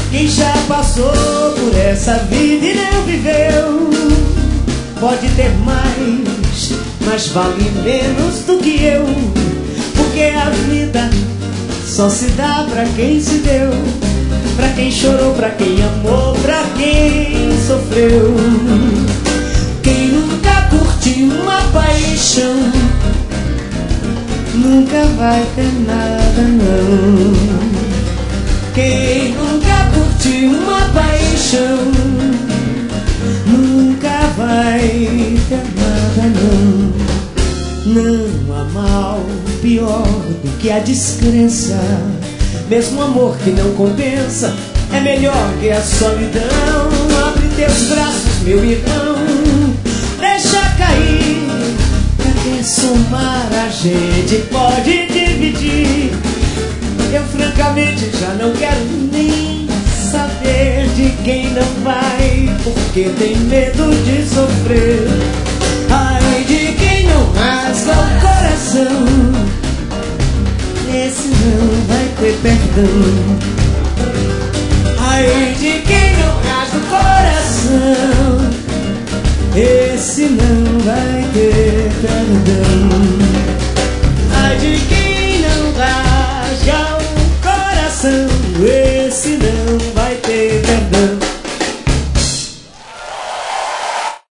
Quem já passou por essa vida e não viveu pode ter mais, mas vale menos do que eu. Porque a vida só se dá pra quem se deu, pra quem chorou, pra quem amou, pra quem sofreu. Quem nunca curtiu uma paixão nunca vai ter nada, não. Quem nunca curtiu uma paixão nunca vai ter nada, não. Não há mal pior do que a descrença. Mesmo amor que não compensa é melhor que a solidão. Abre teus braços, meu irmão, deixa cair. Pra quem somar a gente pode dividir. Eu francamente já não quero nem saber de quem não vai, porque tem medo de sofrer. Ai de quem não rasga o coração, esse não vai ter perdão. Ai de quem não rasga o coração, esse não vai ter perdão.